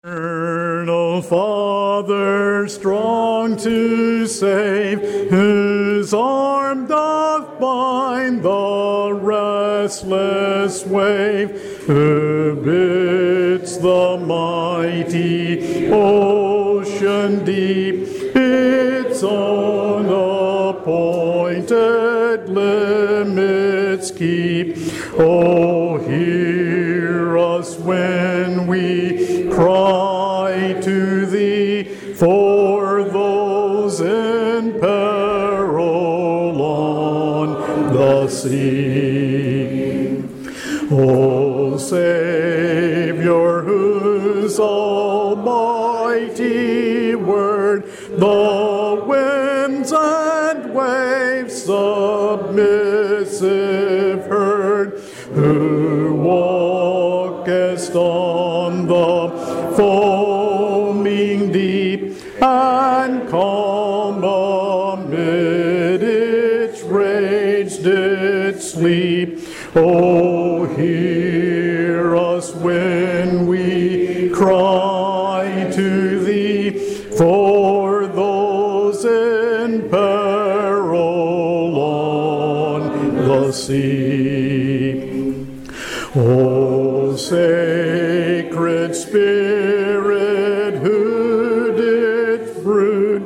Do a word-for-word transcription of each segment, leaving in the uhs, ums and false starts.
Eternal Father, strong to save, whose arm doth bind the restless wave, who bids the mighty ocean deep its own appointed limits keep. Oh, hear us when we cry to thee for those in peril on the sea. O Savior, whose almighty word the winds and waves submissive heard, who walkest on the foaming deep and calm amid its rage did sleep. Oh, hear us when we cry to thee for those in peril on the sea. O sacred Spirit, who did brood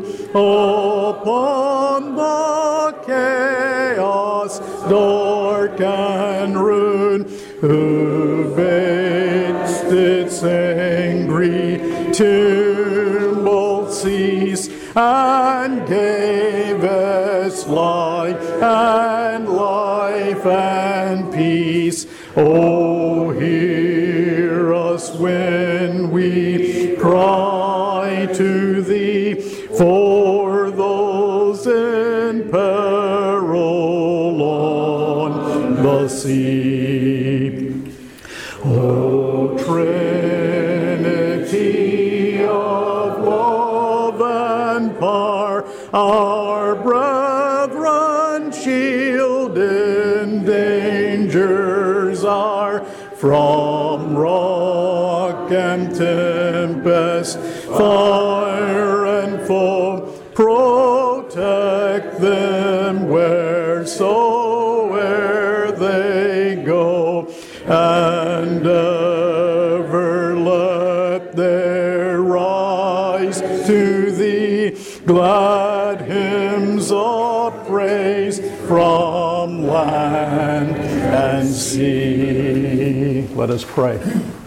upon the chaos dark and rude, who baked its angry tumult cease and gave us light and life and peace. Oh, hear us when we cry to thee for those in peril on the sea. O Trinity of love and power, our brethren shield in dangers are, from rock and tempest, fire and foe, protect them wheresoe'er they go, and ever let there rise to thee glad hymns of praise from land and sea. Let us pray.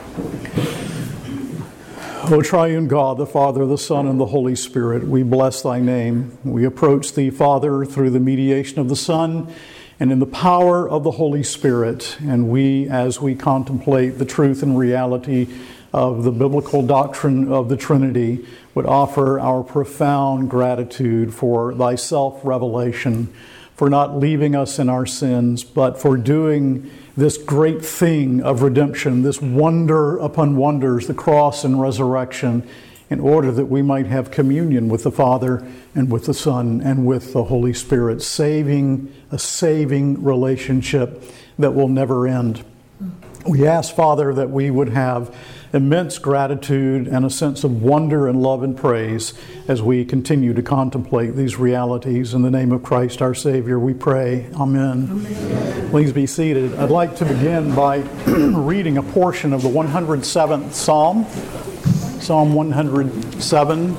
O triune God, the Father, the Son, and the Holy Spirit, we bless thy name. We approach thee, Father, through the mediation of the Son and in the power of the Holy Spirit. And we, as we contemplate the truth and reality of the biblical doctrine of the Trinity, would offer our profound gratitude for thy self-revelation, for not leaving us in our sins, but for doing this great thing of redemption, this wonder upon wonders, the cross and resurrection, in order that we might have communion with the Father and with the Son and with the Holy Spirit, saving, a saving relationship that will never end. We ask, Father, that we would have immense gratitude and a sense of wonder and love and praise as we continue to contemplate these realities. In the name of Christ our Savior, we pray. Amen. Amen. Please be seated. I'd like to begin by reading a portion of the one hundred seventh Psalm, Psalm one hundred seven.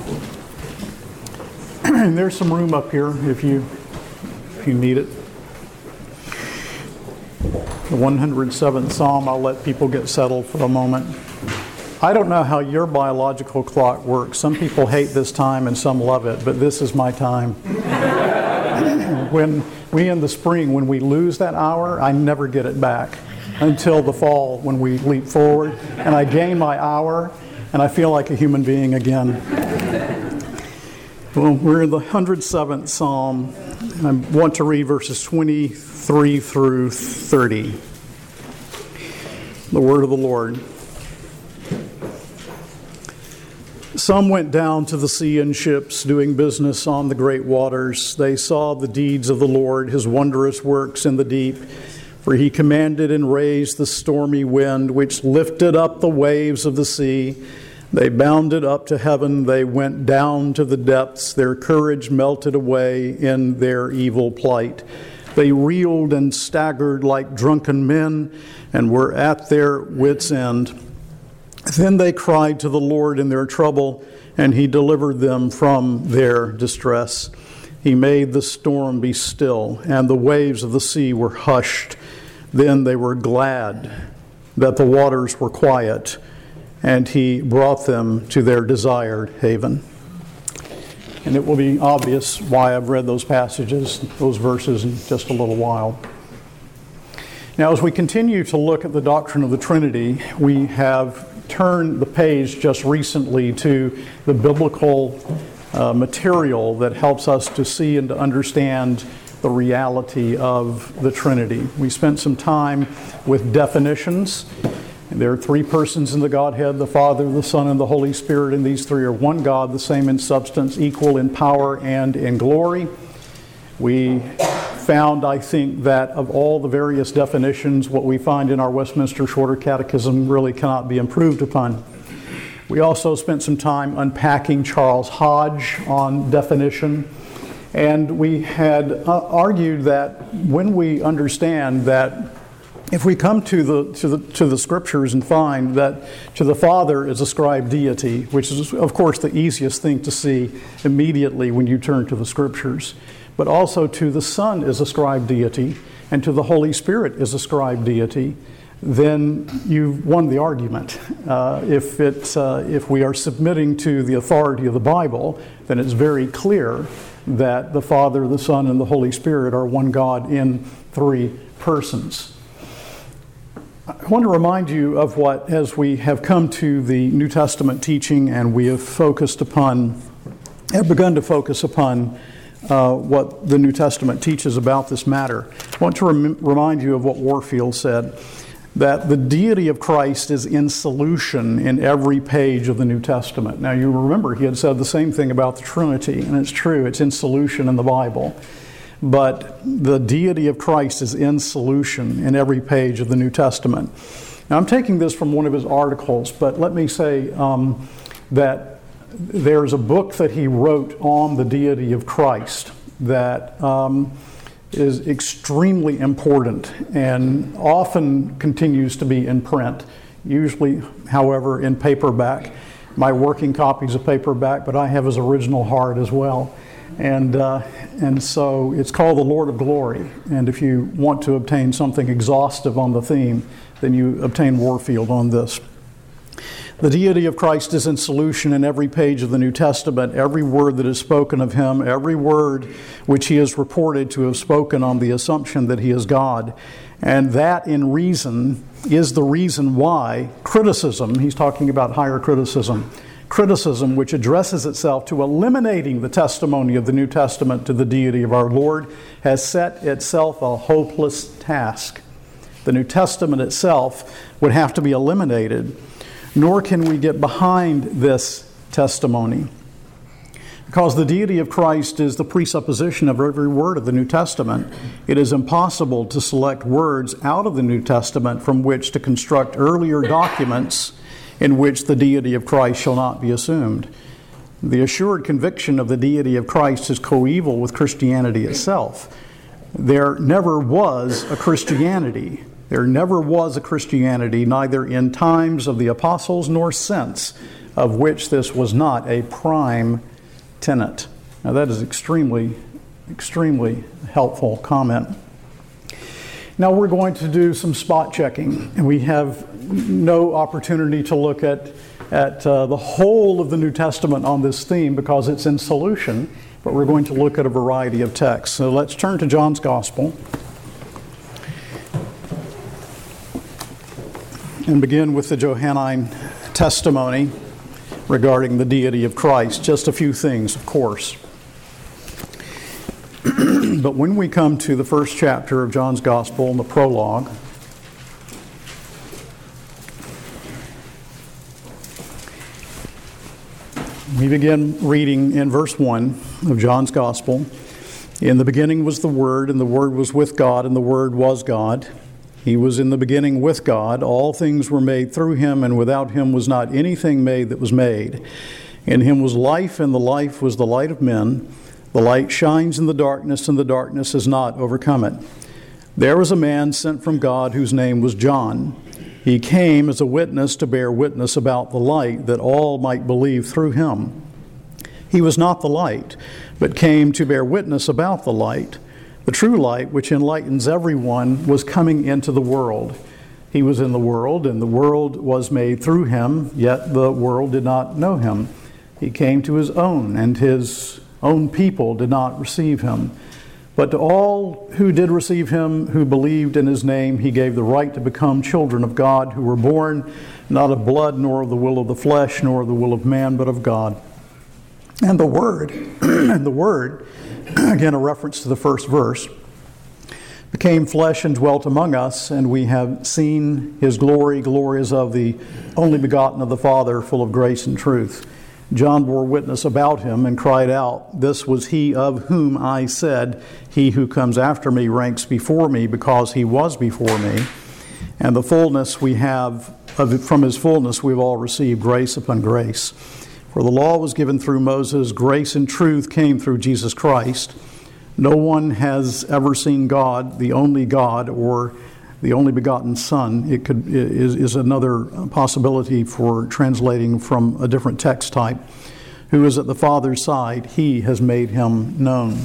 And there's some room up here if you if you need it. The one hundred seventh Psalm. I'll let people get settled for a moment. I don't know how your biological clock works. Some people hate this time and some love it, but this is my time. When we in the spring, when we lose that hour, I never get it back until the fall when we leap forward, and I gain my hour, and I feel like a human being again. Well, we're in the one hundred seventh Psalm, and I want to read verses twenty-three through thirty. The word of the Lord. Some went down to the sea in ships, doing business on the great waters. They saw the deeds of the Lord, his wondrous works in the deep. For he commanded and raised the stormy wind, which lifted up the waves of the sea. They bounded up to heaven. They went down to the depths. Their courage melted away in their evil plight. They reeled and staggered like drunken men and were at their wits' end. Then they cried to the Lord in their trouble, and he delivered them from their distress. He made the storm be still, and the waves of the sea were hushed. Then they were glad that the waters were quiet, and he brought them to their desired haven. And it will be obvious why I've read those passages, those verses, in just a little while. Now, as we continue to look at the doctrine of the Trinity, we have turned the page just recently to the biblical uh, material that helps us to see and to understand the reality of the Trinity. We spent some time with definitions. There are three persons in the Godhead, the Father, the Son, and the Holy Spirit, and these three are one God, the same in substance, equal in power and in glory. We found, I think, that of all the various definitions, what we find in our Westminster Shorter Catechism really cannot be improved upon. We also spent some time unpacking Charles Hodge on definition, and we had uh, argued that when we understand that if we come to the, to the to the Scriptures and find that to the Father is ascribed deity, which is, of course, the easiest thing to see immediately when you turn to the Scriptures, but also to the Son is ascribed deity, and to the Holy Spirit is ascribed deity, then you've won the argument. Uh, if it's uh, if we are submitting to the authority of the Bible, then it's very clear that the Father, the Son, and the Holy Spirit are one God in three persons. I want to remind you of what, as we have come to the New Testament teaching and we have focused upon, have begun to focus upon uh, what the New Testament teaches about this matter. I want to rem- remind you of what Warfield said, that the deity of Christ is in solution in every page of the New Testament. Now, you remember he had said the same thing about the Trinity, and it's true, it's in solution in the Bible. But the deity of Christ is in solution in every page of the New Testament. Now, I'm taking this from one of his articles, but let me say um, that there's a book that he wrote on the deity of Christ that um, is extremely important and often continues to be in print, usually, however, in paperback. My working copy's a paperback, but I have his original hard as well. And uh, and so it's called The Lord of Glory. And if you want to obtain something exhaustive on the theme, then you obtain Warfield on this. The deity of Christ is in solution in every page of the New Testament, every word that is spoken of him, every word which he is reported to have spoken on the assumption that he is God. And that in reason is the reason why criticism, he's talking about higher criticism, criticism which addresses itself to eliminating the testimony of the New Testament to the deity of our Lord, has set itself a hopeless task. The New Testament itself would have to be eliminated, nor can we get behind this testimony. Because the deity of Christ is the presupposition of every word of the New Testament, it is impossible to select words out of the New Testament from which to construct earlier documents in which the deity of Christ shall not be assumed. The assured conviction of the deity of Christ is coeval with Christianity itself. There never was a Christianity. There never was a Christianity, neither in times of the apostles nor since, of which this was not a prime tenet. Now that is extremely, extremely helpful comment. Now we're going to do some spot checking, and we have no opportunity to look at, at uh, the whole of the New Testament on this theme because it's in solution, but we're going to look at a variety of texts. So let's turn to John's Gospel and begin with the Johannine testimony regarding the deity of Christ. Just a few things, of course. But when we come to the first chapter of John's Gospel and the prologue, we begin reading in verse one of John's Gospel. In the beginning was the Word, and the Word was with God, and the Word was God. He was in the beginning with God. All things were made through him, and without him was not anything made that was made. In him was life, and the life was the light of men. The light shines in the darkness, and the darkness has not overcome it. There was a man sent from God whose name was John. He came as a witness to bear witness about the light, that all might believe through him. He was not the light, but came to bear witness about the light. The true light, which enlightens everyone, was coming into the world. He was in the world, and the world was made through him, yet the world did not know him. He came to his own, and his own people did not receive him. But to all who did receive him, who believed in his name, he gave the right to become children of God, who were born not of blood, nor of the will of the flesh, nor of the will of man, but of God. And the Word, and the Word, again a reference to the first verse, became flesh and dwelt among us, and we have seen his glory, glory as of the only begotten of the Father, full of grace and truth. John bore witness about him and cried out, "This was he of whom I said, he who comes after me ranks before me, because he was before me." And the fullness we have, of, from his fullness we've all received grace upon grace. For the law was given through Moses, grace and truth came through Jesus Christ. No one has ever seen God, the only God, or the only begotten Son. It could is, is another possibility for translating from a different text type. Who is at the Father's side, he has made him known.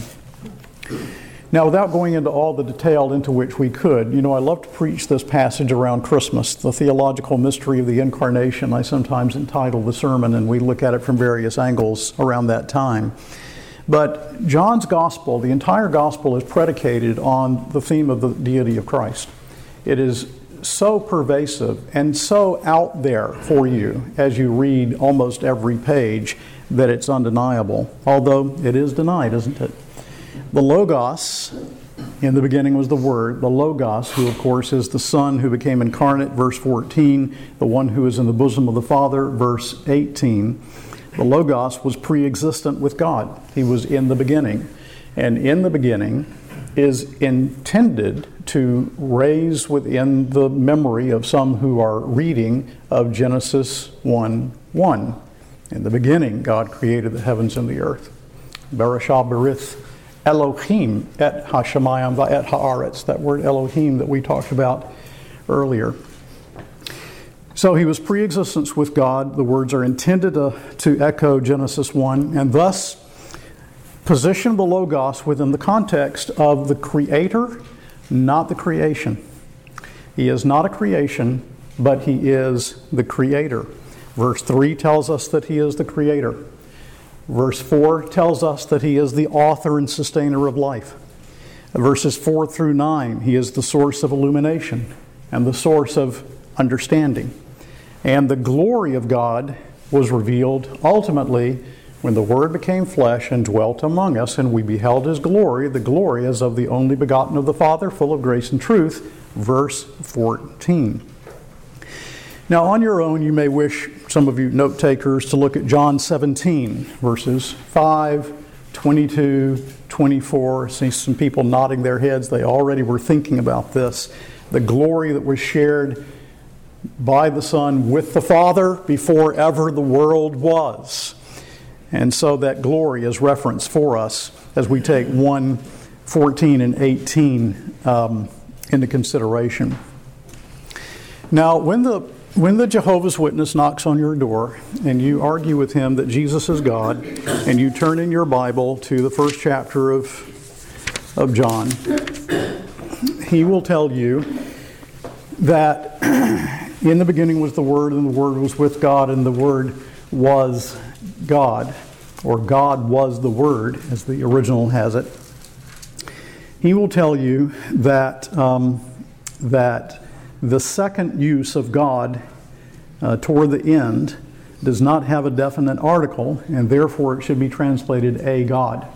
Now, without going into all the detail into which we could, you know, I love to preach this passage around Christmas, the theological mystery of the Incarnation. I sometimes entitle the sermon, and we look at it from various angles around that time. But John's gospel, the entire gospel, is predicated on the theme of the deity of Christ. It is so pervasive and so out there for you as you read almost every page that it's undeniable, although it is denied, isn't it? The Logos, in the beginning was the Word, the Logos, who of course is the Son who became incarnate, verse fourteen, the one who is in the bosom of the Father, verse eighteen. The Logos was pre-existent with God. He was in the beginning. And in the beginning is intended to raise within the memory of some who are reading of Genesis one one. In the beginning, God created the heavens and the earth. Bereshah berith Elohim et hashamayim va'et haaretz, that word Elohim that we talked about earlier. So he was pre-existence with God. The words are intended to, to echo Genesis one, and thus position the Logos within the context of the Creator, not the creation. He is not a creation, but he is the Creator. Verse three tells us that he is the Creator. Verse four tells us that he is the author and sustainer of life. Verses four through nine, he is the source of illumination and the source of understanding. And the glory of God was revealed ultimately when the Word became flesh and dwelt among us, and we beheld his glory. The glory as of the only begotten of the Father, full of grace and truth, verse fourteen. Now, on your own, you may wish, some of you note takers, to look at John seventeen, verses five, twenty-two, twenty-four. I see some people nodding their heads. They already were thinking about this. The glory that was shared by the Son with the Father before ever the world was. And so that glory is referenced for us as we take one, fourteen, and eighteen um, into consideration. Now, when the When the Jehovah's Witness knocks on your door and you argue with him that Jesus is God, and you turn in your Bible to the first chapter of, of John, he will tell you that in the beginning was the Word, and the Word was with God, and the Word was God, or God was the Word, as the original has it. He will tell you that um, that the second use of God uh, toward the end does not have a definite article, and therefore it should be translated a God.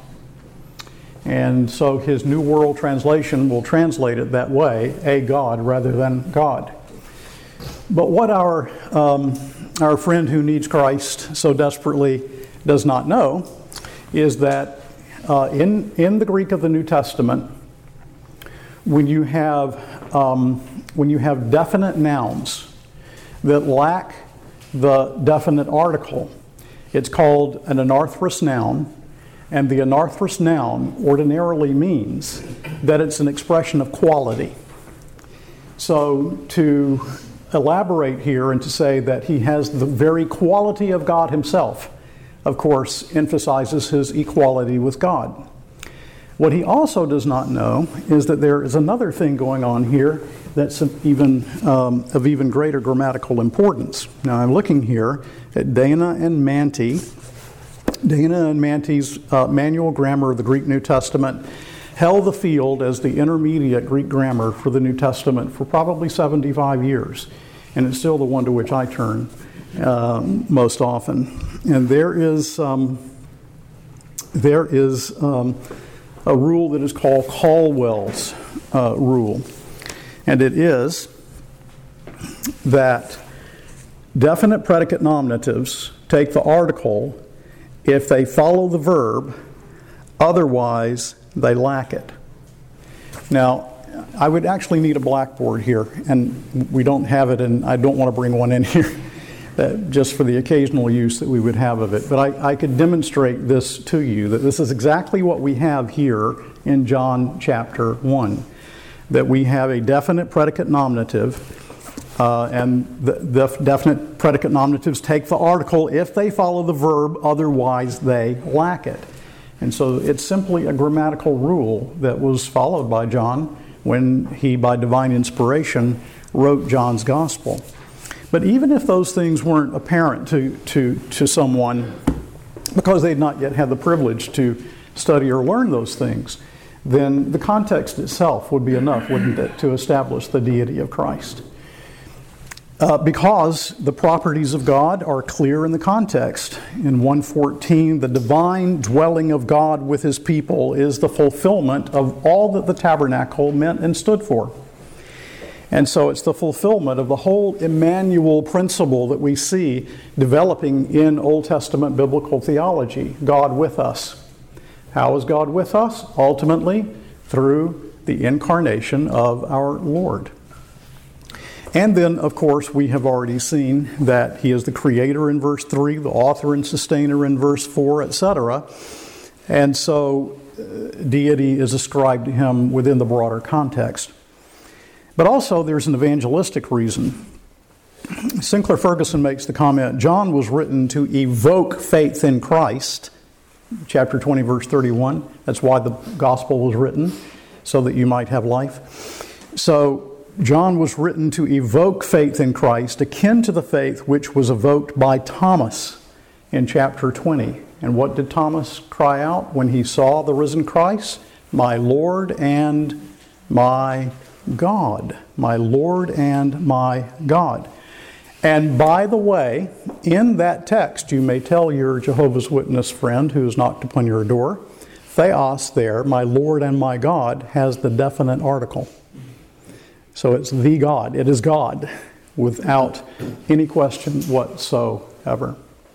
And so his New World Translation will translate it that way, a God rather than God. But what our um, our friend who needs Christ so desperately does not know is that uh, in, in the Greek of the New Testament, when you have um, when you have definite nouns that lack the definite article, it's called an anarthrous noun, and the anarthrous noun ordinarily means that it's an expression of quality. So to elaborate here and to say that he has the very quality of God himself, of course, emphasizes his equality with God. What he also does not know is that there is another thing going on here that's even um, of even greater grammatical importance. Now I'm looking here at Dana and Manti. Dana and Manti's uh, Manual Grammar of the Greek New Testament held the field as the intermediate Greek grammar for the New Testament for probably seventy-five years. And it's still the one to which I turn uh, most often. And there is, um, there is um, a rule that is called Caldwell's uh, rule. And it is that definite predicate nominatives take the article if they follow the verb, otherwise they lack it. Now, I would actually need a blackboard here, and we don't have it, and I don't want to bring one in here that just for the occasional use that we would have of it. But I, I could demonstrate this to you, that this is exactly what we have here in John chapter one, that we have a definite predicate nominative, uh, and the, the definite predicate nominatives take the article if they follow the verb, otherwise they lack it. And so it's simply a grammatical rule that was followed by John when he, by divine inspiration, wrote John's gospel. But even if those things weren't apparent to, to, to someone, because they'd not yet had the privilege to study or learn those things, then the context itself would be enough, wouldn't it, to establish the deity of Christ. Uh, because the properties of God are clear in the context. In one fourteen, the divine dwelling of God with his people is the fulfillment of all that the tabernacle meant and stood for. And so it's the fulfillment of the whole Emmanuel principle that we see developing in Old Testament biblical theology, God with us. How is God with us? Ultimately, through the incarnation of our Lord. And then, of course, we have already seen that he is the creator in verse three, the author and sustainer in verse four, et cetera. And so uh, deity is ascribed to him within the broader context. But also there's an evangelistic reason. Sinclair Ferguson makes the comment, John was written to evoke faith in Christ, chapter twenty, verse thirty-one. That's why the gospel was written, so that you might have life. So John was written to evoke faith in Christ, akin to the faith which was evoked by Thomas in chapter twenty. And what did Thomas cry out when he saw the risen Christ? My Lord and my God. My Lord and my God. And by the way, in that text, you may tell your Jehovah's Witness friend who has knocked upon your door, Theos there, my Lord and my God, has the definite article. So it's the God. It is God without any question whatsoever.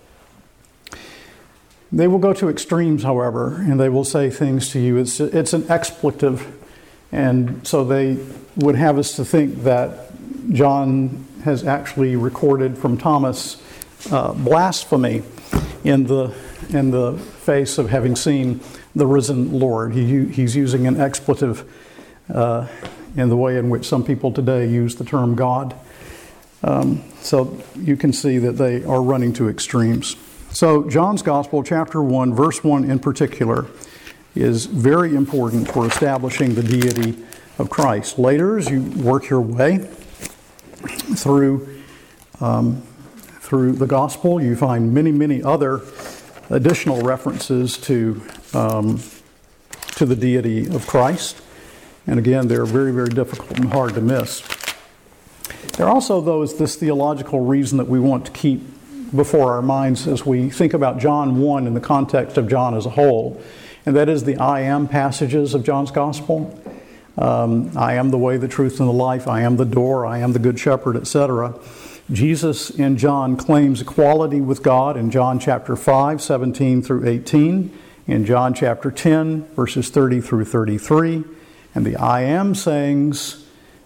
They will go to extremes, however, and they will say things to you. It's, it's an expletive, and so they would have us to think that John has actually recorded from Thomas uh, blasphemy in the, in the face of having seen the risen Lord. He, he's using an expletive uh, in the way in which some people today use the term God. Um, so you can see that they are running to extremes. So John's Gospel, chapter one, verse one in particular, is very important for establishing the deity of Christ. Later, as you work your way through, um, through the Gospel, you find many, many other additional references to, um, to the deity of Christ. And again, they're very, very difficult and hard to miss. There are also those, this theological reason that we want to keep before our minds as we think about John one in the context of John as a whole. And that is the I am passages of John's Gospel. Um, I am the way, the truth, and the life. I am the door. I am the good shepherd, et cetera. Jesus in John claims equality with God in John chapter five, seventeen through eighteen. In John chapter ten, verses thirty through thirty-three. And the I am sayings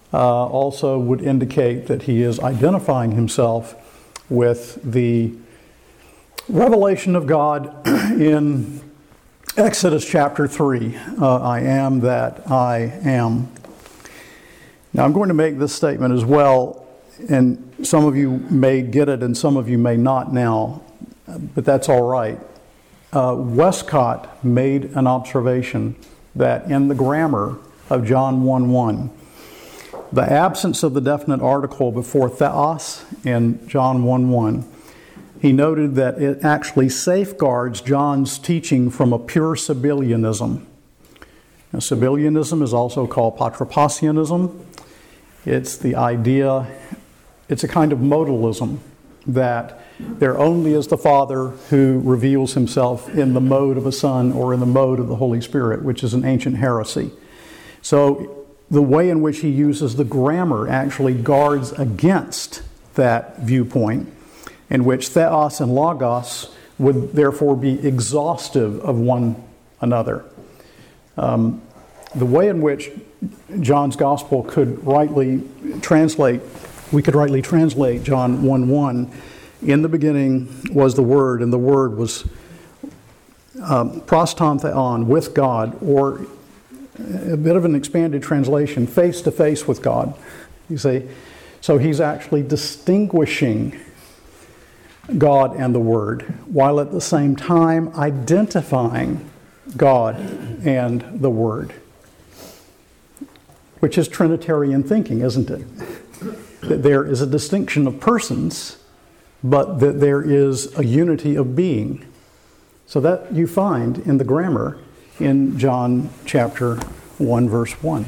uh, also would indicate that he is identifying himself with the revelation of God in Exodus chapter three. Uh, I am that I am. Now I'm going to make this statement as well, and some of you may get it and some of you may not now, but that's all right. Uh, Westcott made an observation that in the grammar of John one one, the absence of the definite article before theos in John one one, he noted that it actually safeguards John's teaching from a pure Sabellianism. Now, Sabellianism is also called Patripassianism. It's the idea, it's a kind of modalism that there only is the Father who reveals himself in the mode of a Son or in the mode of the Holy Spirit, which is an ancient heresy. So the way in which he uses the grammar actually guards against that viewpoint, in which theos and logos would therefore be exhaustive of one another. Um, the way in which John's Gospel could rightly translate, we could rightly translate John one one, in the beginning was the Word, and the Word was um, proston theon, with God, or a bit of an expanded translation, face to face with God. You see, so he's actually distinguishing God and the Word, while at the same time identifying God and the Word, which is Trinitarian thinking, isn't it? That there is a distinction of persons, but that there is a unity of being. So that you find in the grammar in John chapter one, verse one.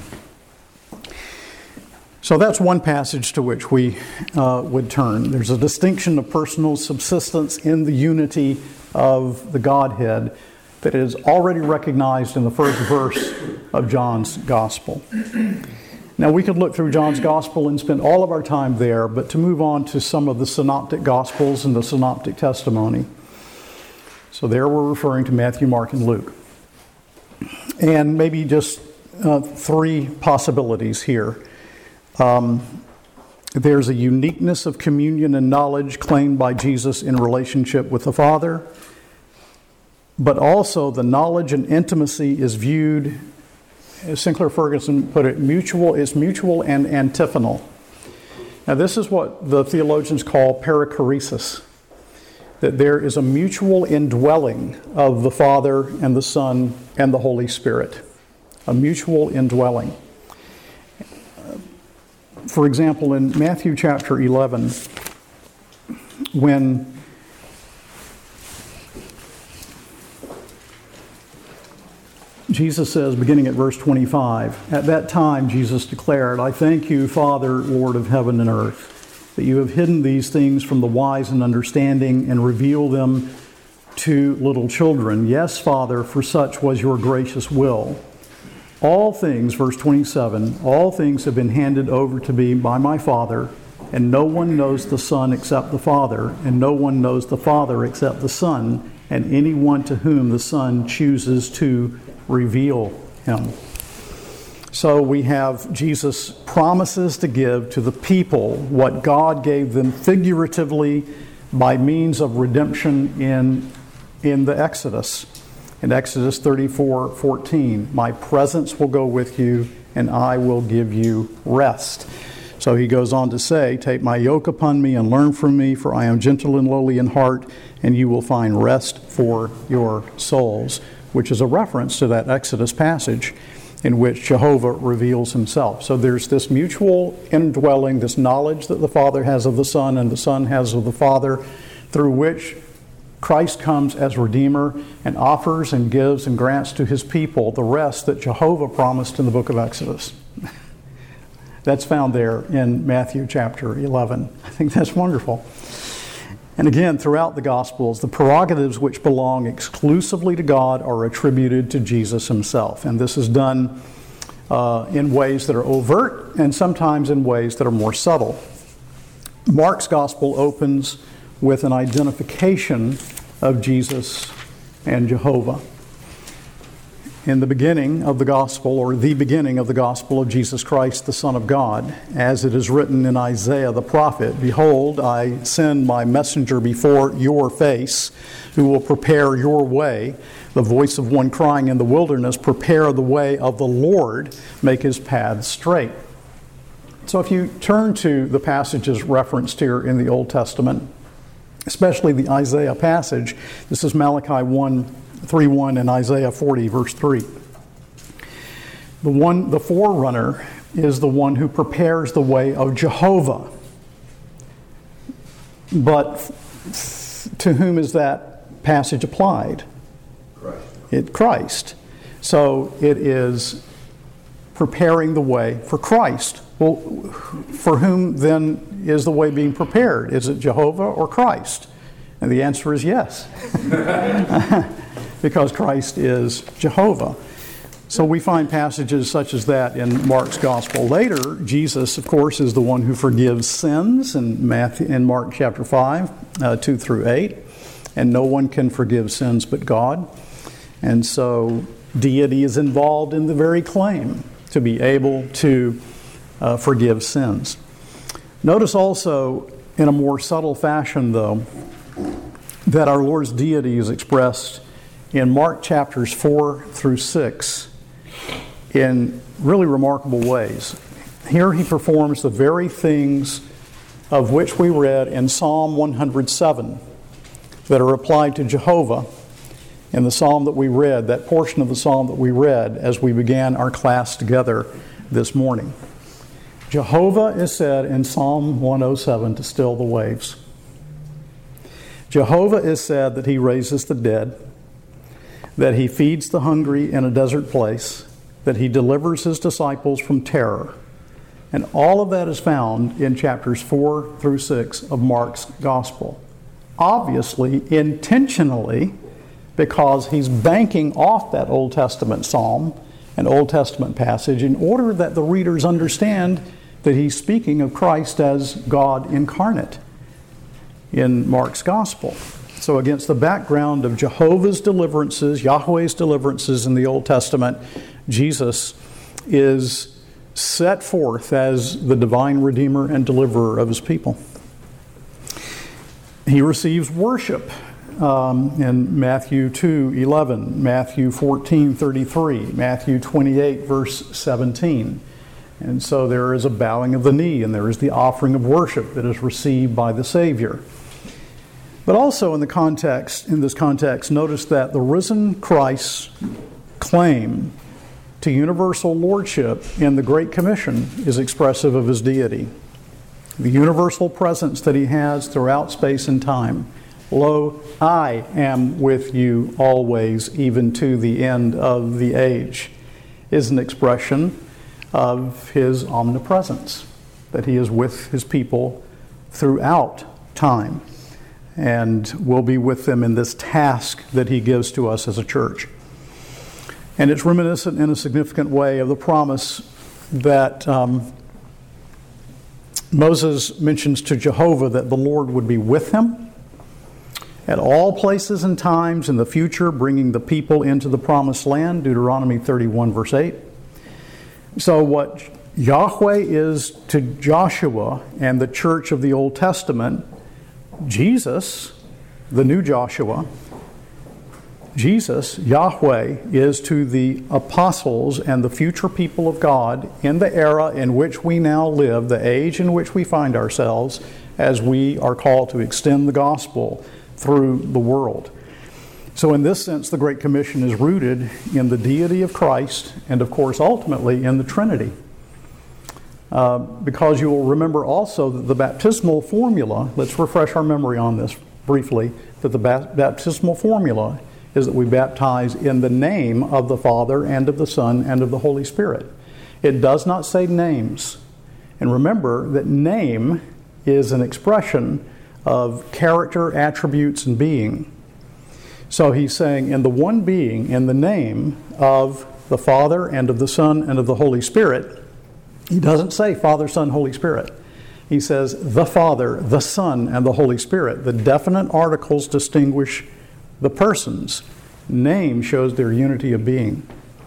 So that's one passage to which we uh, would turn. There's a distinction of personal subsistence in the unity of the Godhead that is already recognized in the first verse of John's Gospel. Now, we could look through John's Gospel and spend all of our time there, but to move on to some of the synoptic Gospels and the synoptic testimony. So there we're referring to Matthew, Mark, and Luke. And maybe just uh, three possibilities here. Um, there's a uniqueness of communion and knowledge claimed by Jesus in relationship with the Father, but also the knowledge and intimacy is viewed, as Sinclair Ferguson put it, mutual is mutual and antiphonal. Now this is what the theologians call perichoresis, that there is a mutual indwelling of the Father and the Son and the Holy Spirit, a mutual indwelling. For example, in Matthew chapter eleven, when Jesus says, beginning at verse twenty-five, at that time Jesus declared, I thank you, Father, Lord of heaven and earth, that you have hidden these things from the wise and understanding and revealed them to little children. Yes, Father, for such was your gracious will. All things, verse twenty-seven, all things have been handed over to me by my Father, and no one knows the Son except the Father, and no one knows the Father except the Son, and anyone to whom the Son chooses to reveal him. So we have Jesus' promises to give to the people what God gave them figuratively by means of redemption in, in the Exodus. In Exodus thirty-four fourteen, my presence will go with you and I will give you rest. So he goes on to say, take my yoke upon me and learn from me, for I am gentle and lowly in heart, and you will find rest for your souls, which is a reference to that Exodus passage in which Jehovah reveals himself. So there's this mutual indwelling, this knowledge that the Father has of the Son and the Son has of the Father, through which Christ comes as Redeemer and offers and gives and grants to his people the rest that Jehovah promised in the book of Exodus. That's found there in Matthew chapter eleven. I think that's wonderful. And again, throughout the Gospels, the prerogatives which belong exclusively to God are attributed to Jesus himself. And this is done uh, in ways that are overt and sometimes in ways that are more subtle. Mark's Gospel opens with an identification of Jesus and Jehovah. in the beginning of the gospel, or the beginning of the gospel of Jesus Christ, the Son of God, as it is written in Isaiah the prophet, "Behold, I send my messenger before your face, who will prepare your way. The voice of one crying in the wilderness, prepare the way of the Lord, make his paths straight." So if you turn to the passages referenced here in the Old Testament, especially the Isaiah passage, this is Malachi one, three one and Isaiah forty, verse three. The one, the forerunner is the one who prepares the way of Jehovah. But to whom is that passage applied? Christ. It Christ. So it is preparing the way for Christ. Well, for whom then is the way being prepared? Is it Jehovah or Christ? And the answer is yes. Because Christ is Jehovah. So we find passages such as that in Mark's gospel. Later, Jesus, of course, is the one who forgives sins in Matthew, in Mark chapter five, uh, two through eight. And no one can forgive sins but God. And so deity is involved in the very claim to be able to uh, forgive sins. Notice also, in a more subtle fashion, though, that our Lord's deity is expressed in Mark chapters four through six in really remarkable ways. Here he performs the very things of which we read in Psalm one hundred seven that are applied to Jehovah in the psalm that we read, that portion of the psalm that we read as we began our class together this morning. Jehovah is said in Psalm one oh seven to still the waves. Jehovah is said that he raises the dead, that he feeds the hungry in a desert place, that he delivers his disciples from terror. And all of that is found in chapters four through six of Mark's gospel. Obviously, intentionally, because he's banking off that Old Testament psalm, an Old Testament passage, in order that the readers understand that he's speaking of Christ as God incarnate in Mark's gospel. So against the background of Jehovah's deliverances, Yahweh's deliverances in the Old Testament, Jesus is set forth as the divine Redeemer and deliverer of his people. He receives worship um, in Matthew two eleven, Matthew fourteen thirty-three, Matthew twenty-eight verse seventeen. And so there is a bowing of the knee, and there is the offering of worship that is received by the Savior. But also in the context, in this context, notice that the risen Christ's claim to universal lordship in the Great Commission is expressive of his deity. The universal presence that he has throughout space and time. Lo, I am with you always, even to the end of the age, is an expression of his omnipresence, that he is with his people throughout time and will be with them in this task that he gives to us as a church. And it's reminiscent in a significant way of the promise that um, Moses mentions to Jehovah, that the Lord would be with him at all places and times in the future, bringing the people into the promised land, Deuteronomy thirty-one verse eight. So what Yahweh is to Joshua and the church of the Old Testament, Jesus, the new Joshua, Jesus, Yahweh, is to the apostles and the future people of God in the era in which we now live, the age in which we find ourselves, as we are called to extend the gospel through the world. So in this sense, the Great Commission is rooted in the deity of Christ and, of course, ultimately in the Trinity. Uh, because you will remember also that the baptismal formula, let's refresh our memory on this briefly, that the ba- baptismal formula is that we baptize in the name of the Father and of the Son and of the Holy Spirit. It does not say names. And remember that name is an expression of character, attributes, and being. So he's saying in the one being, in the name of the Father and of the Son and of the Holy Spirit, he doesn't say Father, Son, Holy Spirit. He says the Father, the Son, and the Holy Spirit. The definite articles distinguish the persons. Name shows their unity of being.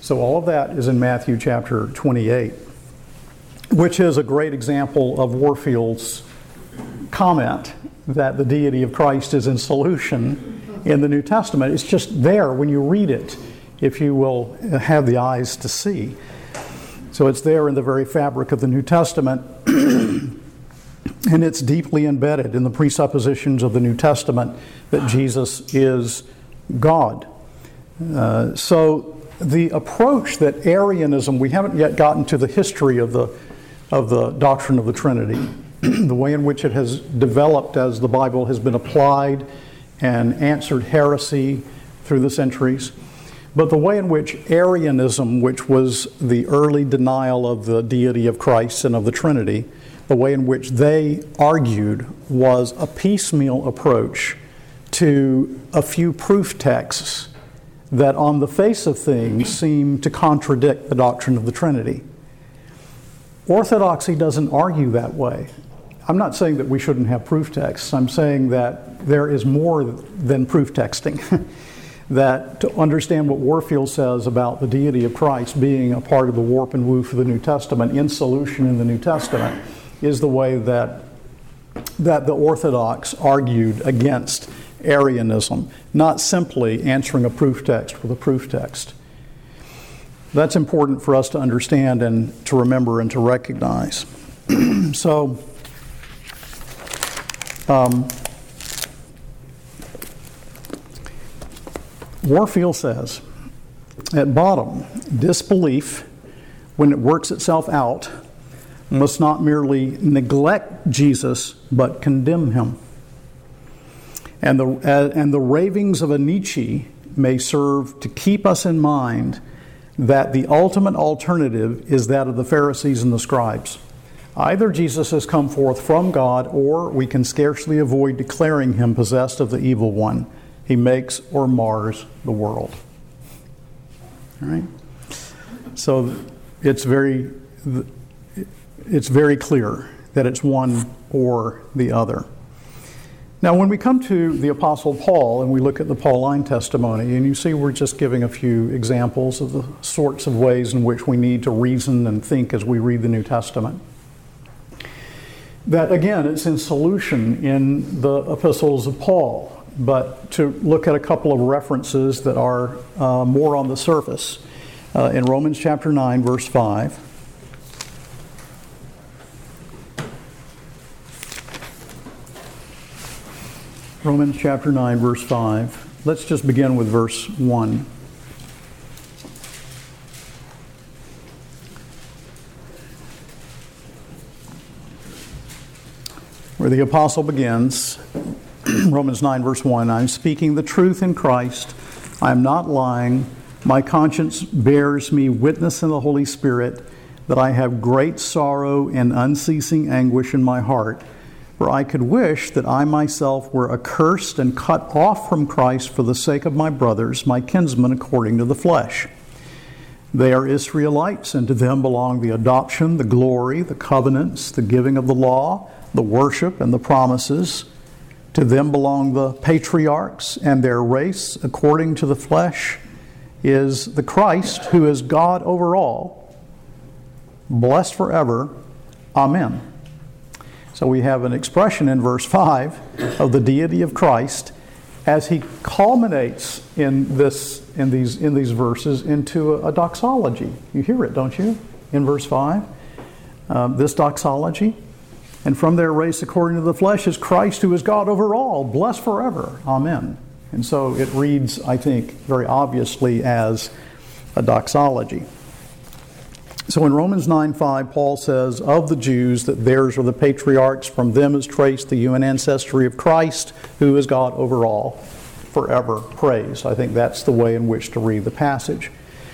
So all of that is in Matthew chapter twenty-eight, which is a great example of Warfield's comment that the deity of Christ is in solution in the New Testament. It's just there when you read it, if you will have the eyes to see. So it's there in the very fabric of the New Testament, and it's deeply embedded in the presuppositions of the New Testament that Jesus is God. Uh, so the approach that Arianism, we haven't yet gotten to the history of the of the doctrine of the Trinity, the way in which it has developed as the Bible has been applied and answered heresy through the centuries. But the way in which Arianism, which was the early denial of the deity of Christ and of the Trinity, the way in which they argued was a piecemeal approach to a few proof texts that on the face of things seem to contradict the doctrine of the Trinity. Orthodoxy doesn't argue that way. I'm not saying that we shouldn't have proof texts. I'm saying that there is more than proof texting. That to understand what Warfield says about the deity of Christ being a part of the warp and woof of the New Testament, in solution in the New Testament, is the way that, that the Orthodox argued against Arianism, not simply answering a proof text with a proof text. That's important for us to understand and to remember and to recognize. So, um, Warfield says, at bottom, disbelief, when it works itself out, must not merely neglect Jesus, but condemn him. And the, uh, and the ravings of a Nietzsche may serve to keep us in mind that the ultimate alternative is that of the Pharisees and the scribes. Either Jesus has come forth from God, or we can scarcely avoid declaring him possessed of the evil one. He makes or mars the world. All right? So it's very, it's very clear that it's one or the other. Now, when we come to the Apostle Paul and we look at the Pauline testimony, and you see we're just giving a few examples of the sorts of ways in which we need to reason and think as we read the New Testament. That, again, it's in solution in the epistles of Paul. But to look at a couple of references that are uh, more on the surface. Uh, in Romans chapter nine, verse five. Romans chapter nine, verse five. Let's just begin with verse one. Where the apostle begins, Romans nine, verse one, I'm speaking the truth in Christ. I am not lying. My conscience bears me witness in the Holy Spirit that I have great sorrow and unceasing anguish in my heart. For I could wish that I myself were accursed and cut off from Christ for the sake of my brothers, my kinsmen according to the flesh. They are Israelites, and to them belong the adoption, the glory, the covenants, the giving of the law, the worship, and the promises. To them belong the patriarchs, and their race, according to the flesh, is the Christ, who is God over all, blessed forever. Amen. So we have an expression in verse five of the deity of Christ as he culminates in this, in these, in these verses into a, a doxology. You hear it, don't you? In verse five, um, this doxology. And from their race according to the flesh is Christ, who is God over all, blessed forever. Amen. And so it reads, I think, very obviously as a doxology. So in Romans nine five, Paul says, of the Jews, that theirs are the patriarchs, from them is traced the human ancestry of Christ, who is God over all, forever praised. I think that's the way in which to read the passage.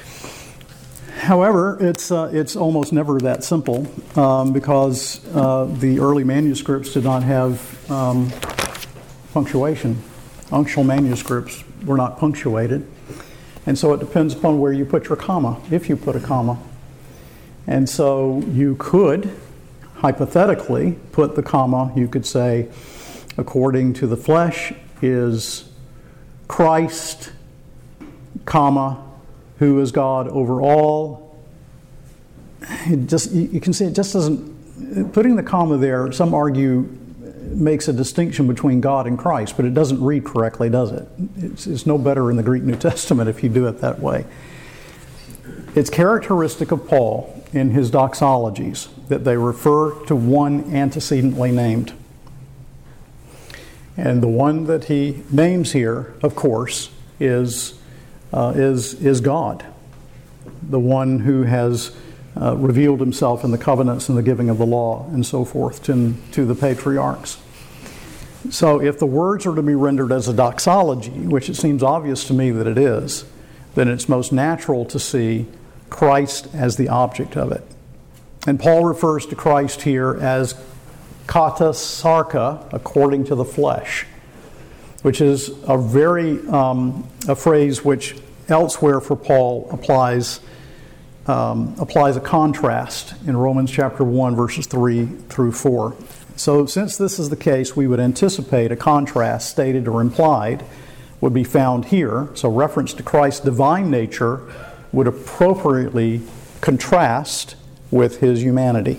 However, it's uh, it's almost never that simple um, because uh, the early manuscripts did not have um, punctuation. Uncial manuscripts were not punctuated. And so it depends upon where you put your comma, if you put a comma. And so you could, hypothetically, put the comma, you could say, according to the flesh is Christ, comma, who is God over all. It just, you can see it just doesn't, putting the comma there, some argue makes a distinction between God and Christ, but it doesn't read correctly, does it? It's, it's no better in the Greek New Testament if you do it that way. It's characteristic of Paul in his doxologies that they refer to one antecedently named. And the one that he names here, of course, is, uh, is, is God, the one who has uh, revealed himself in the covenants and the giving of the law and so forth to, to the patriarchs. So if the words are to be rendered as a doxology, which it seems obvious to me that it is, then it's most natural to see Christ as the object of it. And Paul refers to Christ here as kata sarka, according to the flesh, which is a very um, a phrase which elsewhere for Paul applies um, applies a contrast in Romans chapter one, verses three through four. So since this is the case, we would anticipate a contrast stated or implied would be found here. So reference to Christ's divine nature would appropriately contrast with his humanity.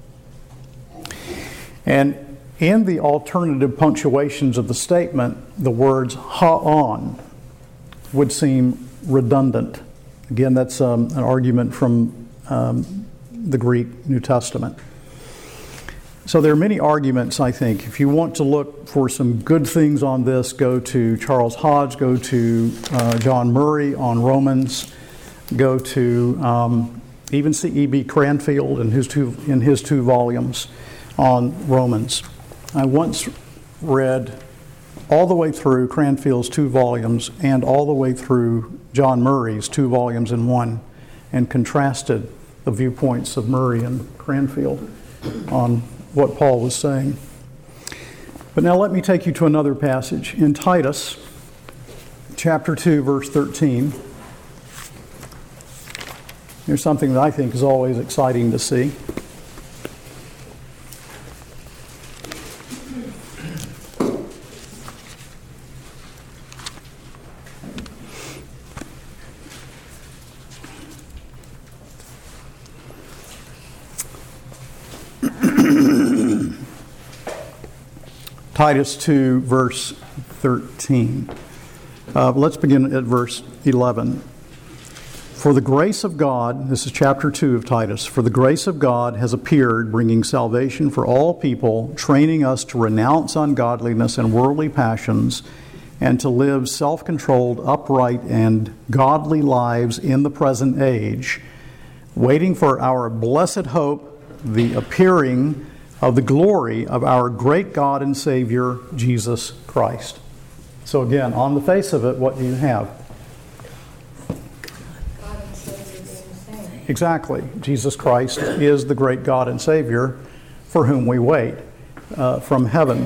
And in the alternative punctuations of the statement, the words ha-on would seem redundant. Again, that's um, an argument from um, the Greek New Testament. So there are many arguments, I think. If you want to look for some good things on this, go to Charles Hodge, go to uh, John Murray on Romans, go to um, even see E B Cranfield in his two in his two volumes on Romans. I once read all the way through Cranfield's two volumes and all the way through John Murray's two volumes in one, and contrasted the viewpoints of Murray and Cranfield on what Paul was saying. But now let me take you to another passage in Titus chapter two, verse thirteen. Here's something that I think is always exciting to see. Titus two, verse thirteen. Uh, let's begin at verse eleven. For the grace of God, this is chapter two of Titus, for the grace of God has appeared, bringing salvation for all people, training us to renounce ungodliness and worldly passions, and to live self-controlled, upright, and godly lives in the present age, waiting for our blessed hope, the appearing of the glory of our great God and Savior, Jesus Christ. So again, on the face of it, what do you have? Exactly. Jesus Christ is the great God and Savior for whom we wait uh, from heaven.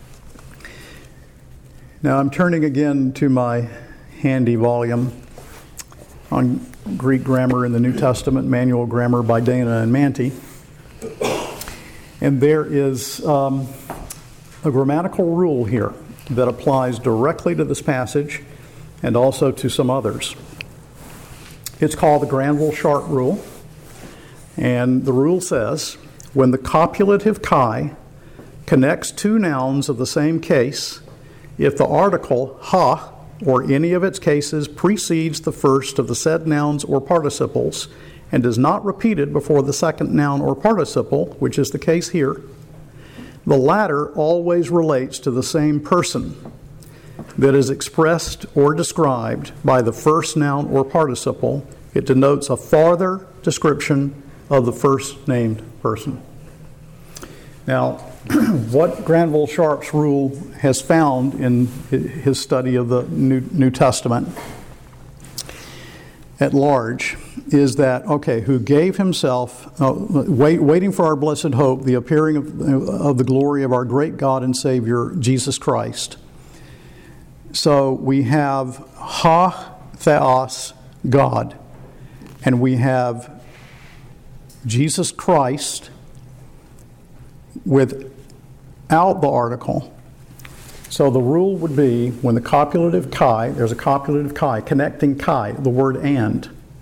Now I'm turning again to my handy volume on Greek grammar in the New Testament, Manual Grammar by Dana and Manti. And there is um, a grammatical rule here that applies directly to this passage and also to some others. It's called the Granville-Sharp rule, and the rule says, when the copulative chi connects two nouns of the same case, if the article ha or any of its cases precedes the first of the said nouns or participles and is not repeated before the second noun or participle, which is the case here, the latter always relates to the same person that is expressed or described by the first noun or participle. It denotes a farther description of the first named person. Now, what Granville-Sharp's rule has found in his study of the New, New Testament at large is that, okay, who gave himself, uh, wait, waiting for our blessed hope, the appearing of, of the glory of our great God and Savior, Jesus Christ. So we have ha theos, God, and we have Jesus Christ without the article. So the rule would be when the copulative chi, there's a copulative chi, connecting chi, the word and,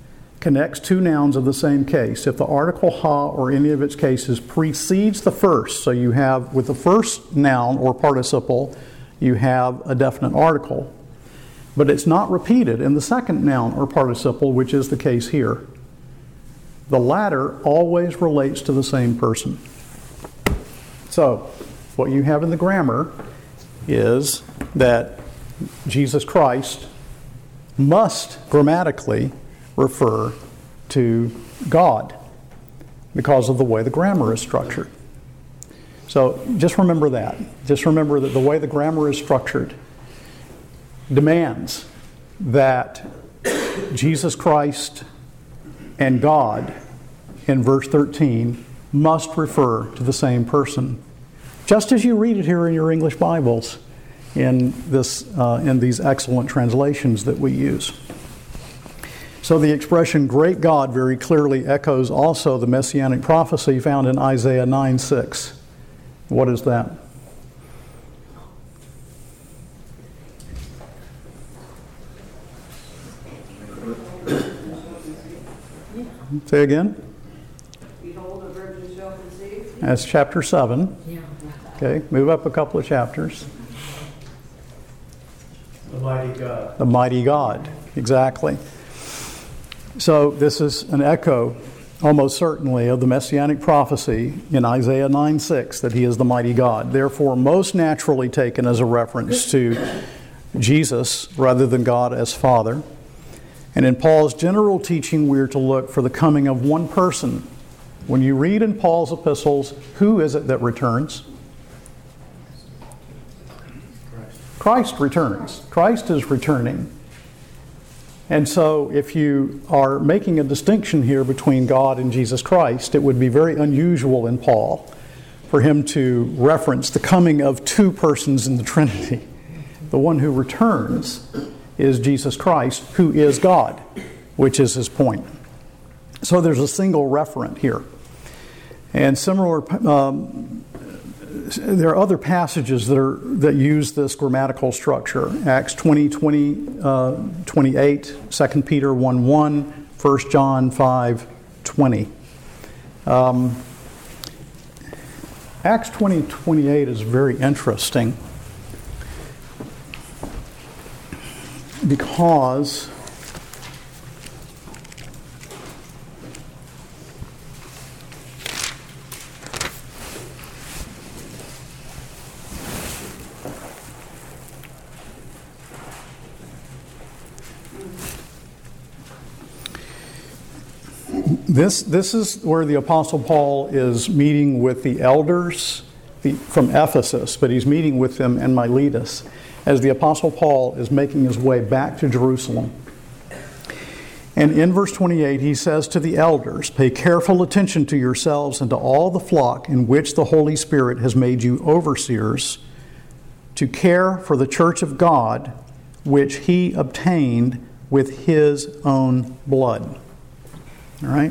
connects two nouns of the same case. If the article ha or any of its cases precedes the first, so you have with the first noun or participle, you have a definite article. But it's not repeated in the second noun or participle, which is the case here. The latter always relates to the same person. So, what you have in the grammar is that Jesus Christ must grammatically refer to God because of the way the grammar is structured. So just remember that. Just remember that the way the grammar is structured demands that Jesus Christ and God in verse thirteen must refer to the same person. Just as you read it here in your English Bibles in this uh, in these excellent translations that we use. So the expression great God very clearly echoes also the messianic prophecy found in Isaiah nine six. What is that? Say again? Behold, a virgin shall conceive. That's chapter seven. Okay, move up a couple of chapters. The mighty God. The mighty God, exactly. So this is an echo, almost certainly, of the messianic prophecy in Isaiah nine six, that he is the mighty God. Therefore, most naturally taken as a reference to Jesus rather than God as Father. And in Paul's general teaching, we're to look for the coming of one person. When you read in Paul's epistles, who is it that returns? Christ returns. Christ is returning. And so if you are making a distinction here between God and Jesus Christ, it would be very unusual in Paul for him to reference the coming of two persons in the Trinity. The one who returns is Jesus Christ, who is God, which is his point. So there's a single referent here. And similar, um, there are other passages that are that use this grammatical structure. Acts twenty, twenty, uh, twenty-eight, Second Peter one one, First John five twenty. Um, Acts twenty, twenty-eight is very interesting because This, this is where the Apostle Paul is meeting with the elders the, from Ephesus, but he's meeting with them in Miletus as the Apostle Paul is making his way back to Jerusalem. And in verse twenty-eight, he says to the elders, "Pay careful attention to yourselves and to all the flock in which the Holy Spirit has made you overseers, to care for the church of God, which he obtained with his own blood." All right?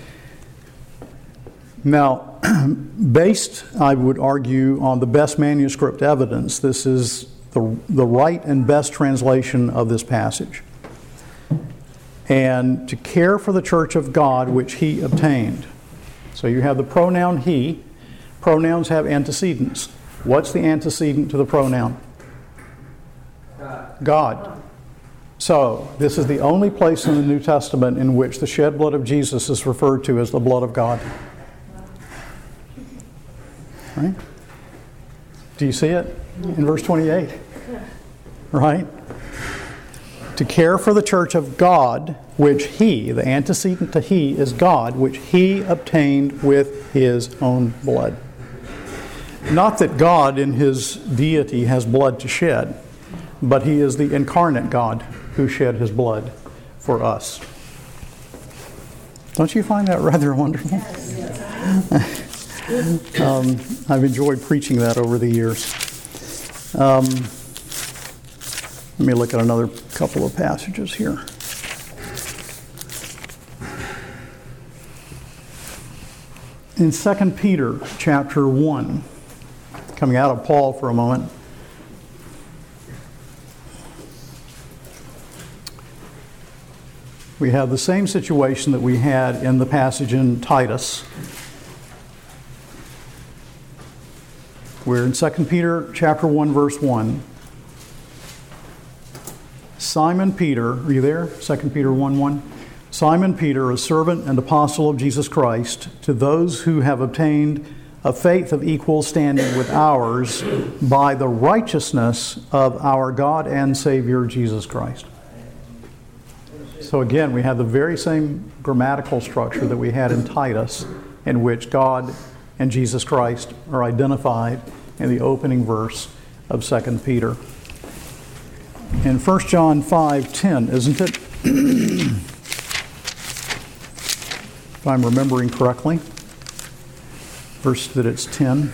Now, based, I would argue, on the best manuscript evidence, this is the, the right and best translation of this passage. And to care for the church of God, which he obtained. So you have the pronoun he. Pronouns have antecedents. What's the antecedent to the pronoun? God. God. So, this is the only place in the New Testament in which the shed blood of Jesus is referred to as the blood of God. Right? Do you see it in verse twenty-eight? Right? To care for the church of God, which he, the antecedent to he is God, which he obtained with his own blood. Not that God in his deity has blood to shed, but he is the incarnate God who shed his blood for us. Don't you find that rather wonderful? um, I've enjoyed preaching that over the years. Um, let me look at another couple of passages here. In Second Peter chapter one, coming out of Paul for a moment, we have the same situation that we had in the passage in Titus. We're in Second Peter chapter one, verse one. Simon Peter, are you there? Second Peter one, one. Simon Peter, a servant and apostle of Jesus Christ, to those who have obtained a faith of equal standing with ours by the righteousness of our God and Savior Jesus Christ. So again, we have the very same grammatical structure that we had in Titus, in which God and Jesus Christ are identified in the opening verse of Second Peter. In First John five ten, isn't it? If I'm remembering correctly, verse that it's ten.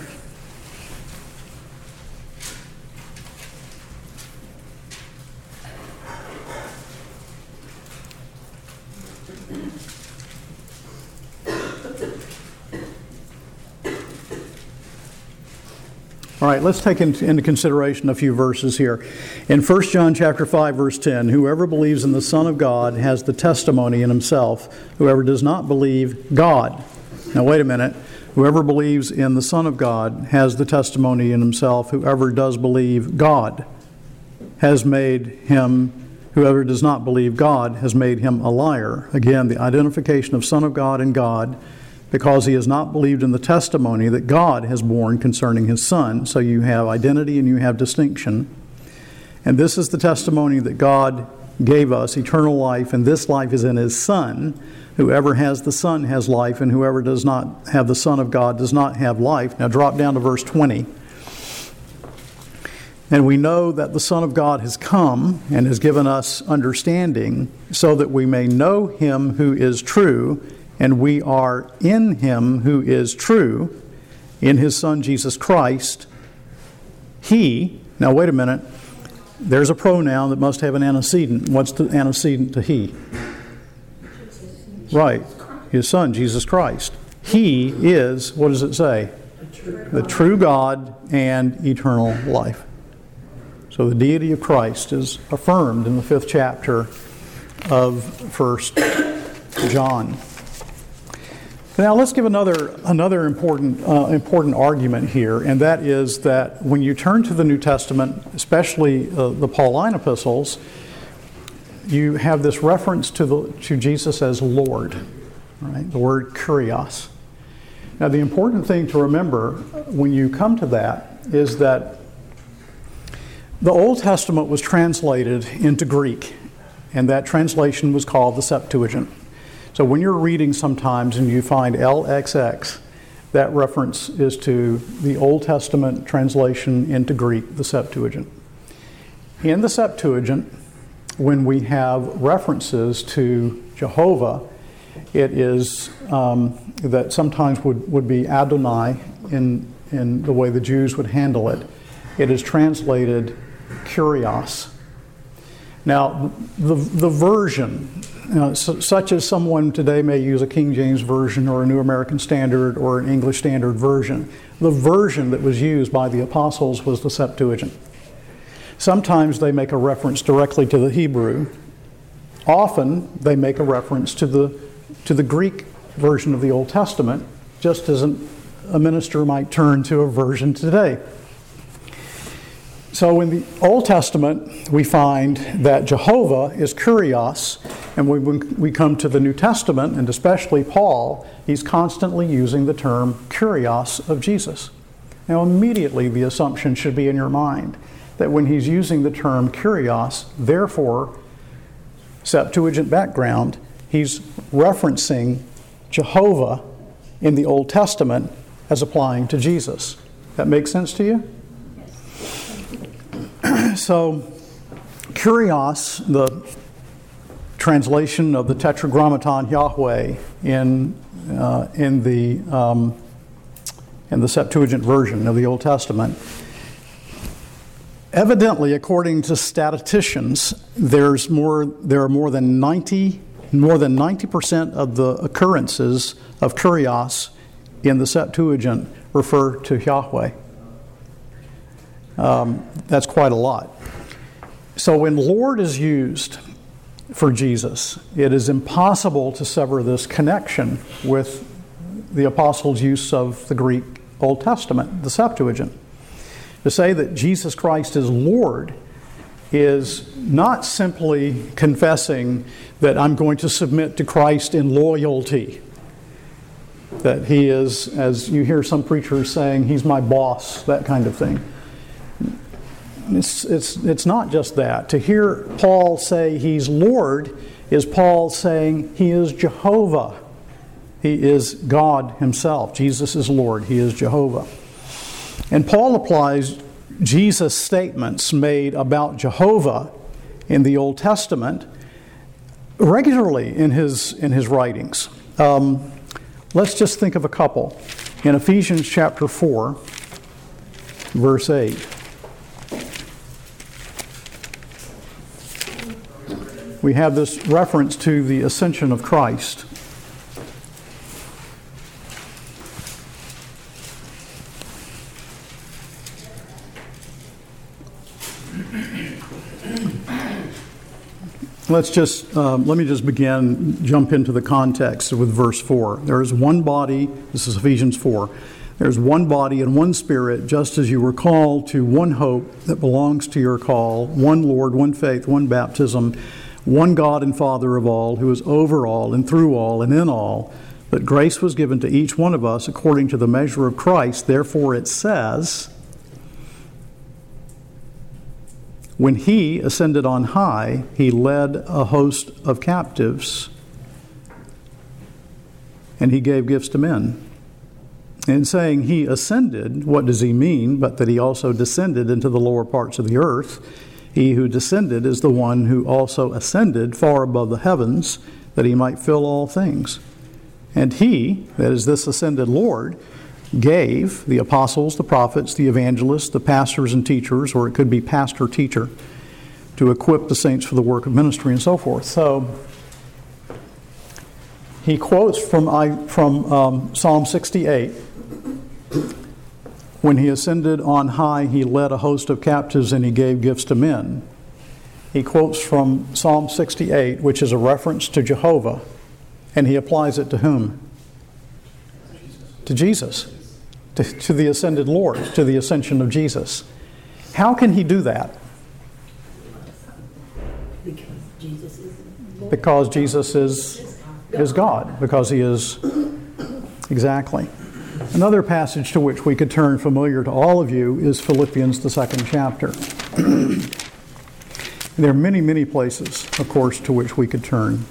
All right, let's take into consideration a few verses here. In First John chapter five, verse ten, whoever believes in the Son of God has the testimony in himself. Whoever does not believe God. Now wait a minute. Whoever believes in the Son of God has the testimony in himself. Whoever does believe God has made him, whoever does not believe God has made him a liar. Again, the identification of Son of God and God, because he has not believed in the testimony that God has borne concerning his Son. So you have identity and you have distinction. And this is the testimony that God gave us, eternal life, and this life is in his Son. Whoever has the Son has life, and whoever does not have the Son of God does not have life. Now drop down to verse twenty. And we know that the Son of God has come and has given us understanding so that we may know him who is true, and we are in him who is true, in his Son Jesus Christ. He, now wait a minute, there's a pronoun that must have an antecedent. What's the antecedent to he? Right, his Son, Jesus Christ. He is, what does it say? The true, the true God and eternal life. So the deity of Christ is affirmed in the fifth chapter of First John. Now let's give another another important uh, important argument here, and that is that when you turn to the New Testament, especially uh, the Pauline epistles, you have this reference to the to Jesus as Lord, right? The word kurios. Now the important thing to remember when you come to that is that the Old Testament was translated into Greek, and that translation was called the Septuagint. So when you're reading sometimes and you find L X X, that reference is to the Old Testament translation into Greek, the Septuagint. In the Septuagint, when we have references to Jehovah, it is um, that sometimes would, would be Adonai in, in the way the Jews would handle it. It is translated Kurios. Now, the, the version, you know, su- such as someone today may use a King James Version or a New American Standard or an English Standard Version, the version that was used by the apostles was the Septuagint. Sometimes they make a reference directly to the Hebrew. Often they make a reference to the to the Greek version of the Old Testament, just as an, a minister might turn to a version today. So in the Old Testament, we find that Jehovah is Kurios, and when we come to the New Testament, and especially Paul, he's constantly using the term Kurios of Jesus. Now immediately the assumption should be in your mind that when he's using the term Kurios, therefore, Septuagint background, he's referencing Jehovah in the Old Testament as applying to Jesus. That makes sense to you? So, Kurios, the translation of the Tetragrammaton Yahweh in uh, in the um, in the Septuagint version of the Old Testament. Evidently, according to statisticians, there's more. There are more than ninety more than ninety percent of the occurrences of Kurios in the Septuagint refer to Yahweh. Um, that's quite a lot. So when Lord is used for Jesus. It is impossible to sever this connection with the apostles' use of the Greek Old Testament, the Septuagint. To say that Jesus Christ is Lord is not simply confessing that I'm going to submit to Christ in loyalty. That he is, as you hear some preachers saying, he's my boss, that kind of thing. It's, it's, it's not just that. To hear Paul say he's Lord is Paul saying he is Jehovah. He is God himself. Jesus is Lord. He is Jehovah. And Paul applies Jesus' statements made about Jehovah in the Old Testament regularly in his, in his writings. Um, let's just think of a couple. In Ephesians chapter four, verse eight. We have this reference to the ascension of Christ. Let's just, um, let me just begin, jump into the context with verse four. There is one body, this is Ephesians four. There's one body and one Spirit, just as you were called to one hope that belongs to your call, one Lord, one faith, one baptism, one God and Father of all, who is over all and through all and in all, that grace was given to each one of us according to the measure of Christ. Therefore it says, when he ascended on high, he led a host of captives, and he gave gifts to men. In saying he ascended, what does he mean but that he also descended into the lower parts of the earth? He who descended is the one who also ascended far above the heavens, that he might fill all things. And he, that is this ascended Lord, gave the apostles, the prophets, the evangelists, the pastors and teachers, or it could be pastor-teacher, to equip the saints for the work of ministry and so forth. So he quotes from, I, from um, Psalm sixty-eight. When he ascended on high, he led a host of captives and he gave gifts to men. He quotes from Psalm sixty-eight, which is a reference to Jehovah, and he applies it to whom? To Jesus. To, to the ascended Lord, to the ascension of Jesus. How can he do that? Because Jesus is Lord. Because Jesus is, is God. Because he is, exactly. Another passage to which we could turn, familiar to all of you, is Philippians, the second chapter. There are many, many places, of course, to which we could turn.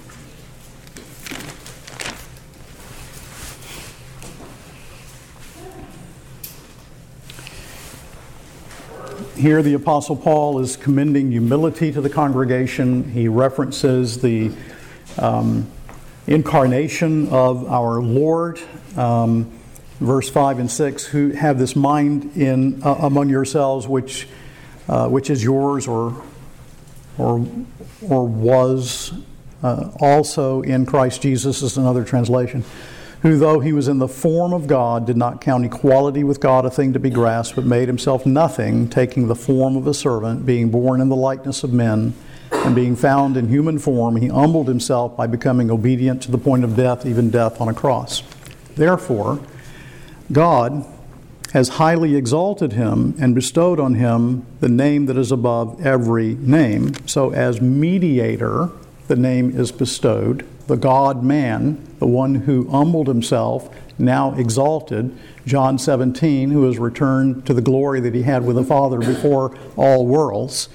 Here the Apostle Paul is commending humility to the congregation. He references the um, incarnation of our Lord. Um, verse five and six, who have this mind in uh, among yourselves which uh, which is yours or or or was uh, also in Christ Jesus is another translation. Who, though he was in the form of God, did not count equality with God a thing to be grasped, but made himself nothing, taking the form of a servant, being born in the likeness of men, and being found in human form, he humbled himself by becoming obedient to the point of death, even death on a cross. Therefore, God has highly exalted him and bestowed on him the name that is above every name. So as mediator, the name is bestowed. The God-man, the one who humbled himself, now exalted, John seventeen, who has returned to the glory that he had with the Father before all worlds.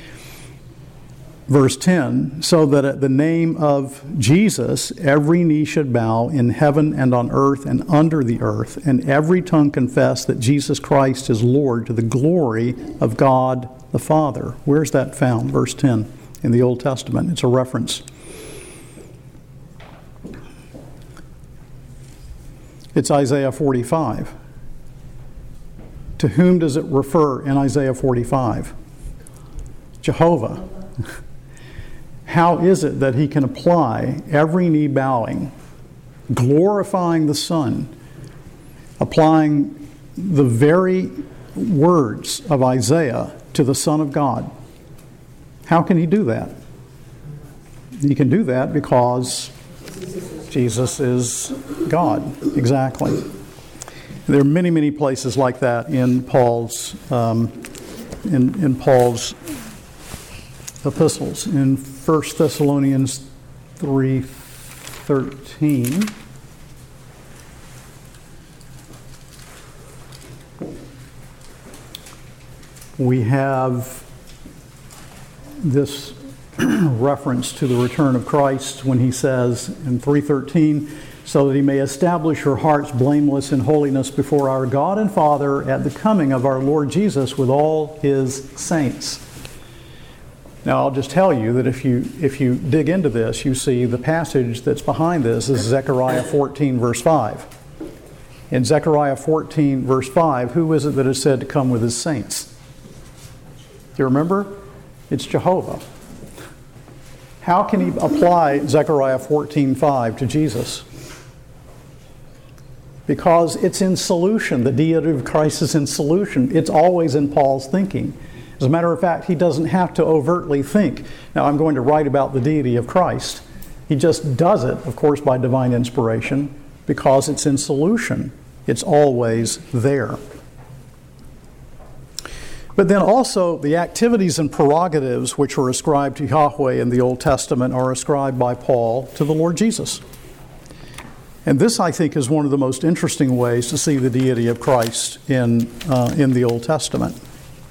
Verse ten, so that at the name of Jesus, every knee should bow in heaven and on earth and under the earth, and every tongue confess that Jesus Christ is Lord, to the glory of God the Father. Where's that found? Verse ten in the Old Testament. It's a reference. It's Isaiah forty-five. To whom does it refer in Isaiah forty-five? Jehovah. How is it that he can apply every knee bowing, glorifying the Son, applying the very words of Isaiah to the Son of God? How can he do that? He can do that because Jesus is God. Exactly. There are many, many places like that in Paul's um, in, in Paul's epistles. In First Thessalonians three thirteen, we have this reference to the return of Christ when he says in three thirteen, so that he may establish your hearts blameless in holiness before our God and Father at the coming of our Lord Jesus with all his saints. Now I'll just tell you that if you if you dig into this, you see the passage that's behind this is Zechariah fourteen verse five. In Zechariah fourteen verse five, who is it that is said to come with his saints? Do you remember? It's Jehovah. How can he apply Zechariah fourteen five to Jesus? Because it's in solution. The deity of Christ is in solution. It's always in Paul's thinking. As a matter of fact, he doesn't have to overtly think, now I'm going to write about the deity of Christ. He just does it, of course, by divine inspiration, because it's in solution. It's always there. But then also, the activities and prerogatives which were ascribed to Yahweh in the Old Testament are ascribed by Paul to the Lord Jesus. And this, I think, is one of the most interesting ways to see the deity of Christ in, uh, in the Old Testament.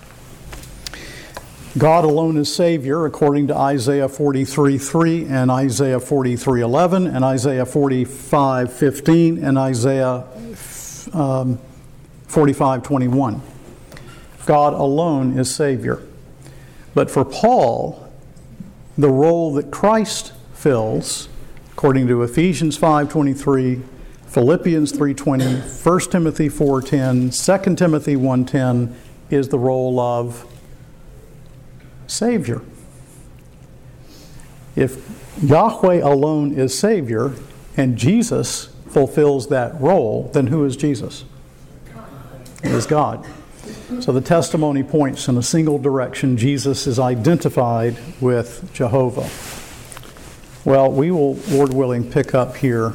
God alone is Savior, according to Isaiah forty-three three and Isaiah forty-three eleven and Isaiah forty-five fifteen and Isaiah um, forty-five twenty-one. God alone is Savior. But for Paul, the role that Christ fills, according to Ephesians five twenty-three, Philippians three twenty, First Timothy four ten, Second Timothy one ten, is the role of Savior. If Yahweh alone is Savior and Jesus fulfills that role, then who is Jesus? It is God. So the testimony points in a single direction. Jesus is identified with Jehovah. Well, we will, Lord willing, pick up here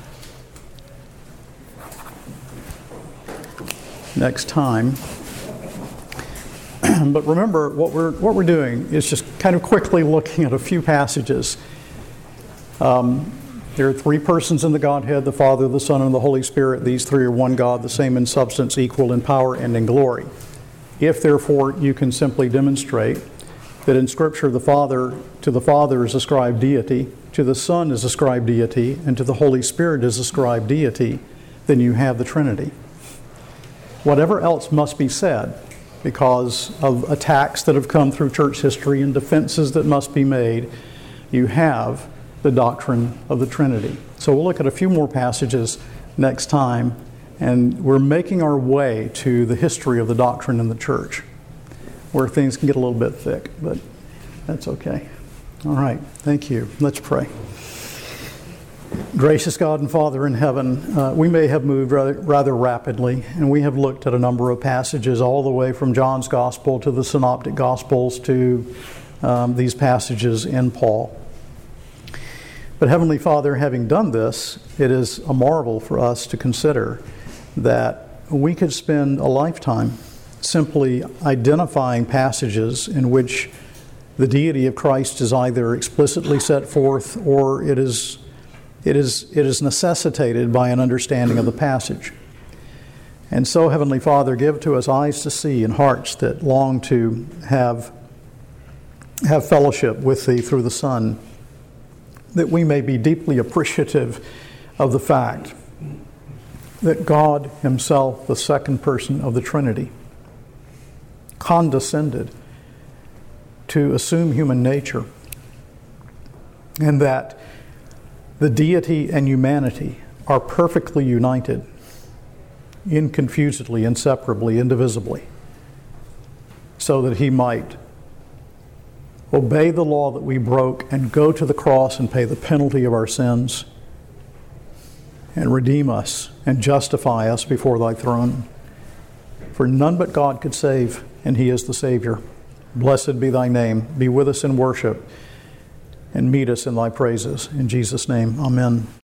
next time. But remember, what we're what we're doing is just kind of quickly looking at a few passages. Um, there are three persons in the Godhead: the Father, the Son, and the Holy Spirit. These three are one God, the same in substance, equal in power and in glory. If, therefore, you can simply demonstrate that in Scripture the Father, to the Father is ascribed deity, to the Son is ascribed deity, and to the Holy Spirit is ascribed deity, then you have the Trinity. Whatever else must be said, because of attacks that have come through church history and defenses that must be made, you have the doctrine of the Trinity. So we'll look at a few more passages next time, and we're making our way to the history of the doctrine in the church, where things can get a little bit thick, but that's okay. All right, thank you. Let's pray. Gracious God and Father in heaven, uh, we may have moved rather, rather rapidly, and we have looked at a number of passages all the way from John's Gospel to the Synoptic Gospels to um, these passages in Paul. But Heavenly Father, having done this, it is a marvel for us to consider that we could spend a lifetime simply identifying passages in which the deity of Christ is either explicitly set forth or it is It is, it is necessitated by an understanding of the passage. And so, Heavenly Father, give to us eyes to see and hearts that long to have, have fellowship with Thee through the Son, that we may be deeply appreciative of the fact that God Himself, the second person of the Trinity, condescended to assume human nature, and that the deity and humanity are perfectly united, inconfusedly, inseparably, indivisibly, so that He might obey the law that we broke and go to the cross and pay the penalty of our sins and redeem us and justify us before Thy throne. For none but God could save, and He is the Savior. Blessed be Thy name. Be with us in worship. and meet us in thy praises. In Jesus' name, amen.